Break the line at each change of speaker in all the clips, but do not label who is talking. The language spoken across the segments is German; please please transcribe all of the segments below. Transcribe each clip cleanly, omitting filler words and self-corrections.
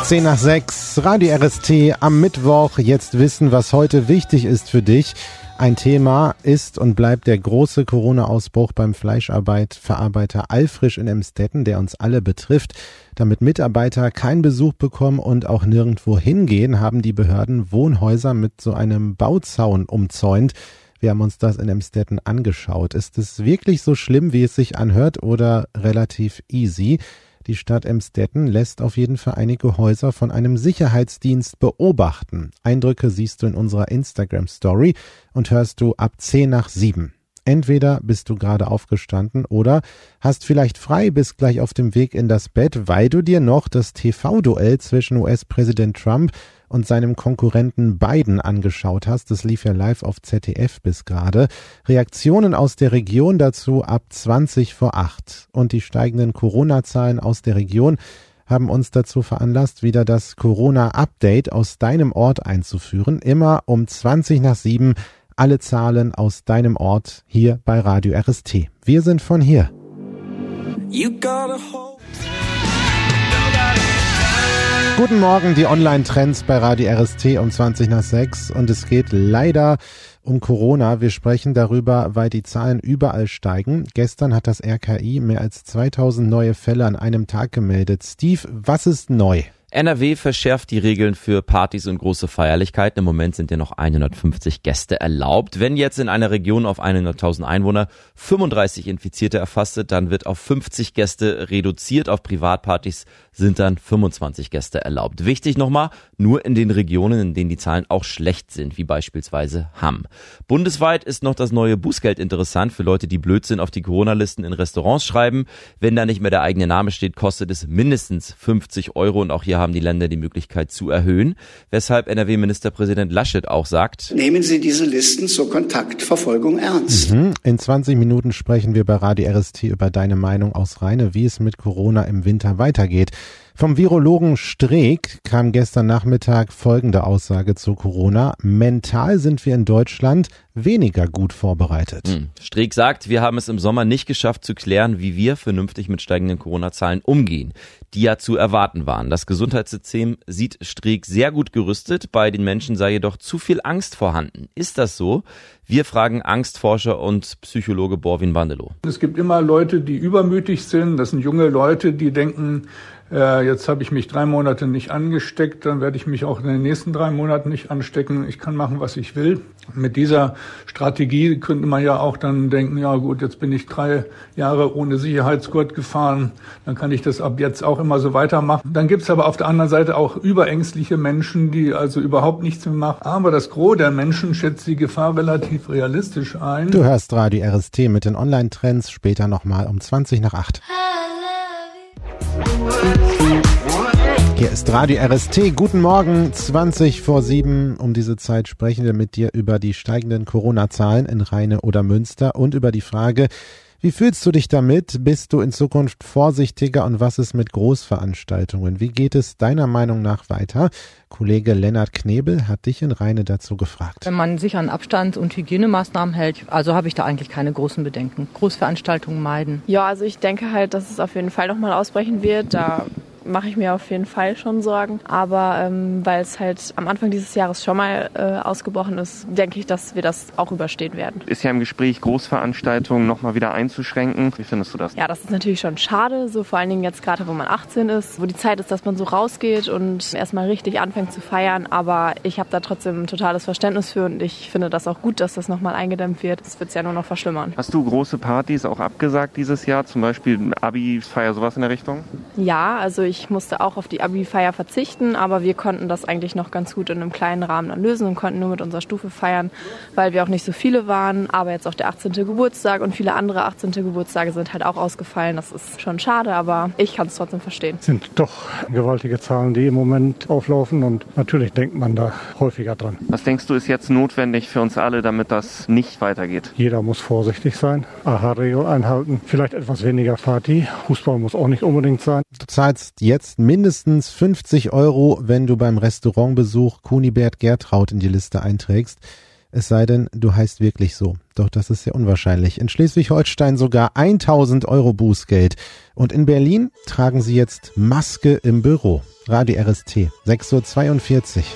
10:10, Radio RST am Mittwoch. Jetzt wissen, was heute wichtig ist für dich. Ein Thema ist und bleibt der große Corona-Ausbruch beim Fleischverarbeiter Alfrisch in Emstetten, der uns alle betrifft. Damit Mitarbeiter keinen Besuch bekommen und auch nirgendwo hingehen, haben die Behörden Wohnhäuser mit so einem Bauzaun umzäunt. Wir haben uns das in Emstetten angeschaut. Ist es wirklich so schlimm, wie es sich anhört, oder relativ easy? Die Stadt Emstetten lässt auf jeden Fall einige Häuser von einem Sicherheitsdienst beobachten. Eindrücke siehst du in unserer Instagram-Story und hörst du ab 10:07. Entweder bist du gerade aufgestanden oder hast vielleicht frei, bist gleich auf dem Weg in das Bett, weil du dir noch das TV-Duell zwischen US-Präsident Trump und seinem Konkurrenten Biden angeschaut hast. Das lief ja live auf ZDF bis gerade. Reaktionen aus der Region dazu ab 20:08. Und die steigenden Corona-Zahlen aus der Region haben uns dazu veranlasst, wieder das Corona-Update aus deinem Ort einzuführen. Immer um 20:07 alle Zahlen aus deinem Ort hier bei Radio RST. Wir sind von hier. Guten Morgen, die Online-Trends bei Radio RST um 20:06 und es geht leider um Corona. Wir sprechen darüber, weil die Zahlen überall steigen. Gestern hat das RKI mehr als 2000 neue Fälle an einem Tag gemeldet. Steve, was ist neu?
NRW verschärft die Regeln für Partys und große Feierlichkeiten. Im Moment sind ja noch 150 Gäste erlaubt. Wenn jetzt in einer Region auf 100.000 Einwohner 35 Infizierte erfasst sind, dann wird auf 50 Gäste reduziert. Auf Privatpartys sind dann 25 Gäste erlaubt. Wichtig nochmal, nur in den Regionen, in denen die Zahlen auch schlecht sind, wie beispielsweise Hamm. Bundesweit ist noch das neue Bußgeld interessant für Leute, die Blödsinn auf die Corona-Listen in Restaurants schreiben. Wenn da nicht mehr der eigene Name steht, kostet es mindestens 50 € und auch hier haben die Länder die Möglichkeit zu erhöhen, weshalb NRW-Ministerpräsident Laschet auch sagt:
Nehmen Sie diese Listen zur Kontaktverfolgung ernst.
In 20 Minuten sprechen wir bei Radio RST über deine Meinung aus Rheine, wie es mit Corona im Winter weitergeht. Vom Virologen Streeck kam gestern Nachmittag folgende Aussage zu Corona: Mental sind wir in Deutschland weniger gut vorbereitet.
Streeck sagt, wir haben es im Sommer nicht geschafft zu klären, wie wir vernünftig mit steigenden Corona-Zahlen umgehen, die ja zu erwarten waren. Das Gesundheitssystem sieht Streeck sehr gut gerüstet, bei den Menschen sei jedoch zu viel Angst vorhanden. Ist das so? Wir fragen Angstforscher und Psychologe Borwin Bandelow.
Es gibt immer Leute, die übermütig sind. Das sind junge Leute, die denken, jetzt habe ich mich 3 Monate nicht angesteckt, dann werde ich mich auch in den nächsten 3 Monaten nicht anstecken. Ich kann machen, was ich will. Mit dieser Strategie könnte man ja auch dann denken, ja gut, jetzt bin ich 3 Jahre ohne Sicherheitsgurt gefahren, dann kann ich das ab jetzt auch immer so weitermachen. Dann gibt's aber auf der anderen Seite auch überängstliche Menschen, die also überhaupt nichts mehr machen. Aber das Gros der Menschen schätzt die Gefahr relativ realistisch ein.
Du hörst Radio RST mit den Online-Trends, später nochmal um 20:08. Hier ist Radio RST. Guten Morgen, 20:07. Um diese Zeit sprechen wir mit dir über die steigenden Corona-Zahlen in Rheine oder Münster und über die Frage, wie fühlst du dich damit? Bist du in Zukunft vorsichtiger und was ist mit Großveranstaltungen? Wie geht es deiner Meinung nach weiter? Kollege Lennart Knebel hat dich in Rheine dazu gefragt.
Wenn man sich an Abstands- und Hygienemaßnahmen hält, also habe ich da eigentlich keine großen Bedenken. Großveranstaltungen meiden.
Ja, also ich denke halt, dass es auf jeden Fall nochmal ausbrechen wird. Da mache ich mir auf jeden Fall schon Sorgen. Aber weil es halt am Anfang dieses Jahres schon mal ausgebrochen ist, denke ich, dass wir das auch überstehen werden.
Ist ja im Gespräch, Großveranstaltungen nochmal wieder einzuschränken. Wie findest du das?
Ja, das ist natürlich schon schade, so vor allen Dingen jetzt gerade, wo man 18 ist, wo die Zeit ist, dass man so rausgeht und erstmal richtig anfängt zu feiern. Aber ich habe da trotzdem ein totales Verständnis für und ich finde das auch gut, dass das nochmal eingedämmt wird. Das wird es ja nur noch verschlimmern.
Hast du große Partys auch abgesagt dieses Jahr? Zum Beispiel Abi-Feier, sowas in der Richtung?
Ja, also ich musste auch auf die Abi-Feier verzichten, aber wir konnten das eigentlich noch ganz gut in einem kleinen Rahmen dann lösen und konnten nur mit unserer Stufe feiern, weil wir auch nicht so viele waren. Aber jetzt auch der 18. Geburtstag und viele andere 18. Geburtstage sind halt auch ausgefallen. Das ist schon schade, aber ich kann es trotzdem verstehen.
Es sind doch gewaltige Zahlen, die im Moment auflaufen und natürlich denkt man da häufiger dran.
Was denkst du, ist jetzt notwendig für uns alle, damit das nicht weitergeht?
Jeder muss vorsichtig sein, AHA-Regel einhalten, vielleicht etwas weniger Party. Fußball muss auch nicht unbedingt sein.
Du zahlst jetzt mindestens 50 €, wenn du beim Restaurantbesuch Kunibert Gertraud in die Liste einträgst. Es sei denn, du heißt wirklich so. Doch das ist sehr unwahrscheinlich. In Schleswig-Holstein sogar 1.000 € Bußgeld. Und in Berlin tragen sie jetzt Maske im Büro. Radio RST, 6:42 Uhr.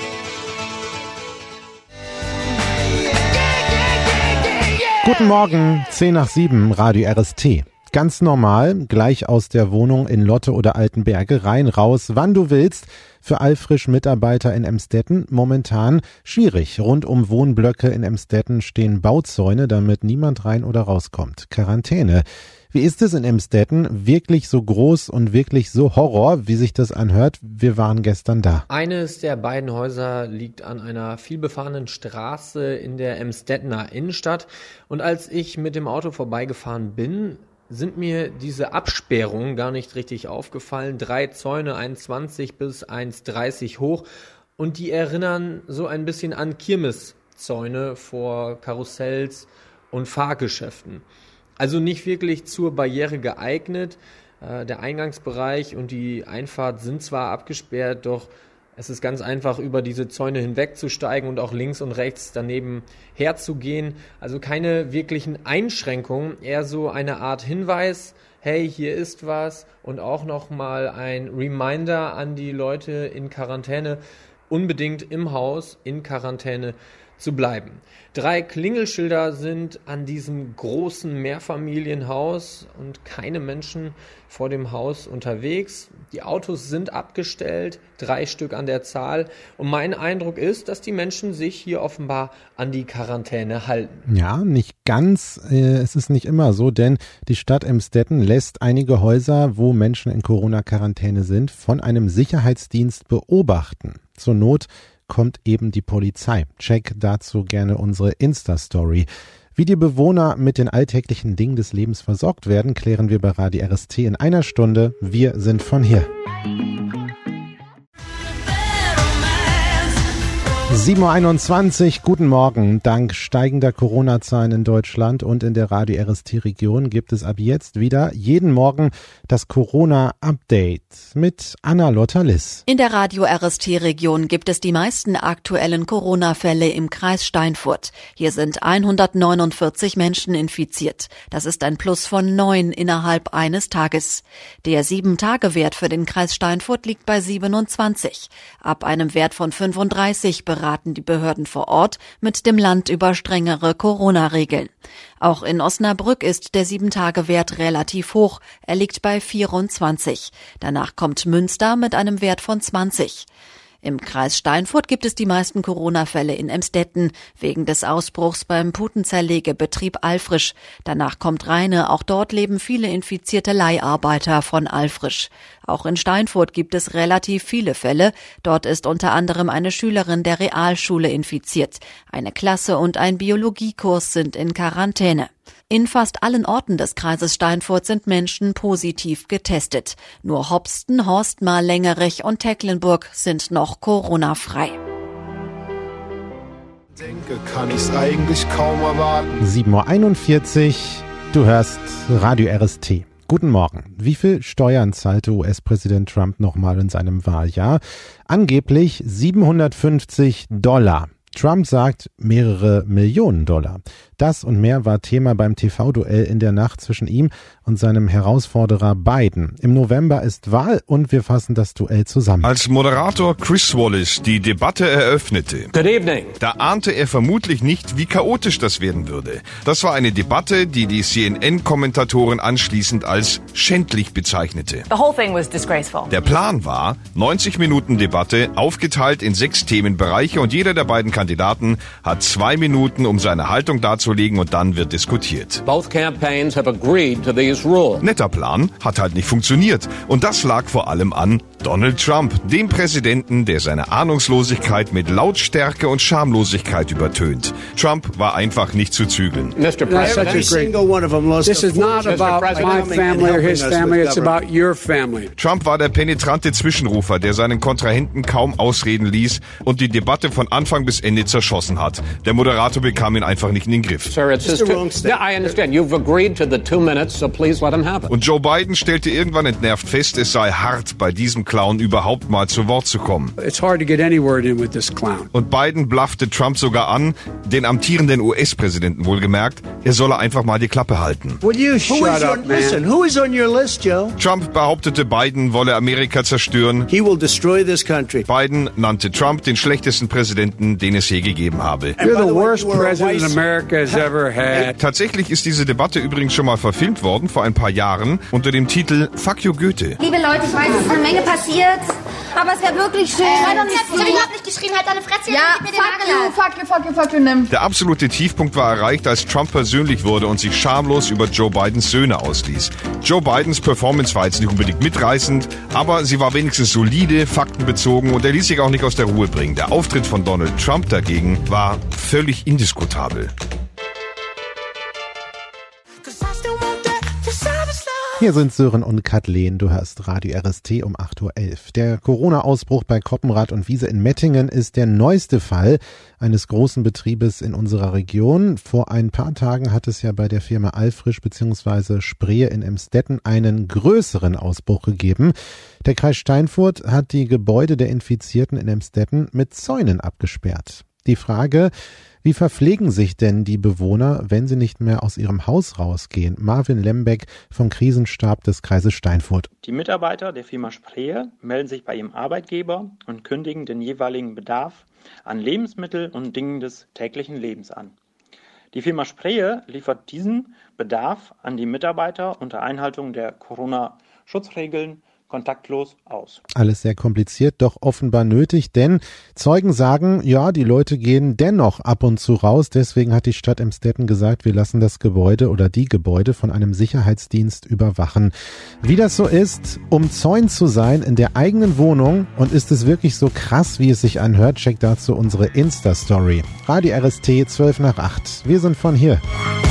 Guten Morgen, 6:10, Radio RST. Ganz normal, gleich aus der Wohnung in Lotte oder Altenberge, rein, raus, wann du willst. Für Alfrisch-Mitarbeiter in Emstetten momentan schwierig. Rund um Wohnblöcke in Emstetten stehen Bauzäune, damit niemand rein oder rauskommt. Quarantäne. Wie ist es in Emstetten? Wirklich so groß und wirklich so Horror, wie sich das anhört? Wir waren gestern da.
Eines der beiden Häuser liegt an einer vielbefahrenen Straße in der Emstettener Innenstadt. Und als ich mit dem Auto vorbeigefahren bin, sind mir diese Absperrungen gar nicht richtig aufgefallen. 3 Zäune, 1,20 bis 1,30 hoch. Und die erinnern so ein bisschen an Kirmeszäune vor Karussells und Fahrgeschäften. Also nicht wirklich zur Barriere geeignet. Der Eingangsbereich und die Einfahrt sind zwar abgesperrt, doch es ist ganz einfach, über diese Zäune hinwegzusteigen und auch links und rechts daneben herzugehen. Also keine wirklichen Einschränkungen, eher so eine Art Hinweis, hey, hier ist was, und auch nochmal ein Reminder an die Leute in Quarantäne, unbedingt im Haus in Quarantäne zu bleiben. 3 Klingelschilder sind an diesem großen Mehrfamilienhaus und keine Menschen vor dem Haus unterwegs. Die Autos sind abgestellt, 3 Stück an der Zahl. Und mein Eindruck ist, dass die Menschen sich hier offenbar an die Quarantäne halten.
Ja, nicht ganz. Es ist nicht immer so, denn die Stadt Emstetten lässt einige Häuser, wo Menschen in Corona-Quarantäne sind, von einem Sicherheitsdienst beobachten. Zur Not kommt eben die Polizei. Check dazu gerne unsere Insta-Story. Wie die Bewohner mit den alltäglichen Dingen des Lebens versorgt werden, klären wir bei Radio RST in einer Stunde. Wir sind von hier. 7:21 Uhr, guten Morgen. Dank steigender Corona-Zahlen in Deutschland und in der Radio RST-Region gibt es ab jetzt wieder jeden Morgen das Corona-Update mit Anna-Lotta Liss.
In der Radio RST-Region gibt es die meisten aktuellen Corona-Fälle im Kreis Steinfurt. Hier sind 149 Menschen infiziert. Das ist ein Plus von 9 innerhalb eines Tages. Der 7-Tage-Wert für den Kreis Steinfurt liegt bei 27. Ab einem Wert von 35 beraten die Behörden vor Ort mit dem Land über strengere Corona-Regeln. Auch in Osnabrück ist der 7-Tage-Wert relativ hoch. Er liegt bei 24. Danach kommt Münster mit einem Wert von 20. Im Kreis Steinfurt gibt es die meisten Corona-Fälle in Emstetten wegen des Ausbruchs beim Putenzerlegebetrieb Alfrisch. Danach kommt Rheine, auch dort leben viele infizierte Leiharbeiter von Alfrisch. Auch in Steinfurt gibt es relativ viele Fälle. Dort ist unter anderem eine Schülerin der Realschule infiziert. Eine Klasse und ein Biologiekurs sind in Quarantäne. In fast allen Orten des Kreises Steinfurt sind Menschen positiv getestet. Nur Hopsten, Horstmar, Längerich und Tecklenburg sind noch Corona-frei.
Denke, kann ich's eigentlich kaum erwarten.
7:41 Uhr, du hörst Radio RST. Guten Morgen. Wie viel Steuern zahlte US-Präsident Trump nochmal in seinem Wahljahr? Angeblich $750. Trump sagt mehrere Millionen Dollar. Das und mehr war Thema beim TV-Duell in der Nacht zwischen ihm und seinem Herausforderer Biden. Im November ist Wahl und wir fassen das Duell zusammen.
Als Moderator Chris Wallace die Debatte eröffnete,
Good evening.
Da ahnte er vermutlich nicht, wie chaotisch das werden würde. Das war eine Debatte, die die CNN-Kommentatoren anschließend als schändlich bezeichnete.
The whole thing was disgraceful.
Der Plan war, 90 Minuten Debatte, aufgeteilt in 6 Themenbereiche und jeder der beiden Kandidaten hat 2 Minuten, um seine Haltung darzulegen und dann wird diskutiert.
Both campaigns have agreed to these rules.
Netter Plan, hat halt nicht funktioniert. Und das lag vor allem an Donald Trump, dem Präsidenten, der seine Ahnungslosigkeit mit Lautstärke und Schamlosigkeit übertönt. Trump war einfach nicht zu zügeln.
Mr. President,
this is not about my family or his family, it's about your family.
Trump war der penetrante Zwischenrufer, der seinen Kontrahenten kaum ausreden ließ und die Debatte von Anfang bis Ende zerschossen hat. Der Moderator bekam ihn einfach nicht in den Griff.
Sir, it's his yeah, I understand. You've agreed to the 2 minutes, so please let him have it.
Und Joe Biden stellte irgendwann entnervt fest, es sei hart, bei diesem Clown überhaupt mal zu Wort zu kommen.
It's hard to get any word in with this clown.
Und Biden bluffte Trump sogar an, den amtierenden US-Präsidenten wohlgemerkt, er solle einfach mal die Klappe halten.
Will you shut up, man? Listen, who is on your list, Joe?
Trump behauptete, Biden wolle Amerika zerstören.
He will destroy this country.
Biden nannte Trump den schlechtesten Präsidenten, den es je gegeben habe.
You're the worst president America has ever had.
Tatsächlich ist diese Debatte übrigens schon mal verfilmt worden, vor ein paar Jahren, unter dem Titel Fuck you Goethe.
Liebe Leute, ich weiß, es ist eine Menge passiert, aber es wäre wirklich schön.
Ich hab nicht geschrien, halt deine Fresse.
Ja, fuck you, nimm.
Der absolute Tiefpunkt war erreicht, als Trump persönlich wurde und sich schamlos über Joe Bidens Söhne ausließ. Joe Bidens Performance war jetzt nicht unbedingt mitreißend, aber sie war wenigstens solide, faktenbezogen und er ließ sich auch nicht aus der Ruhe bringen. Der Auftritt von Donald Trump dagegen war völlig indiskutabel.
Hier sind Sören und Kathleen, du hörst Radio RST um 8.11 Uhr. Der Corona-Ausbruch bei Koppenrad und Wiese in Mettingen ist der neueste Fall eines großen Betriebes in unserer Region. Vor ein paar Tagen hat es ja bei der Firma Alfrisch bzw. Sprehe in Emstetten einen größeren Ausbruch gegeben. Der Kreis Steinfurt hat die Gebäude der Infizierten in Emstetten mit Zäunen abgesperrt. Die Frage: Wie verpflegen sich denn die Bewohner, wenn sie nicht mehr aus ihrem Haus rausgehen? Marvin Lembeck vom Krisenstab des Kreises Steinfurt.
Die Mitarbeiter der Firma Sprehe melden sich bei ihrem Arbeitgeber und kündigen den jeweiligen Bedarf an Lebensmittel und Dingen des täglichen Lebens an. Die Firma Sprehe liefert diesen Bedarf an die Mitarbeiter unter Einhaltung der Corona-Schutzregeln kontaktlos aus.
Alles sehr kompliziert, doch offenbar nötig, denn Zeugen sagen, ja, die Leute gehen dennoch ab und zu raus. Deswegen hat die Stadt Emstetten gesagt, wir lassen das Gebäude oder die Gebäude von einem Sicherheitsdienst überwachen. Wie das so ist, umzäunt zu sein in der eigenen Wohnung, und ist es wirklich so krass, wie es sich anhört, checkt dazu unsere Insta-Story. Radio RST 12 nach 8. Wir sind von hier.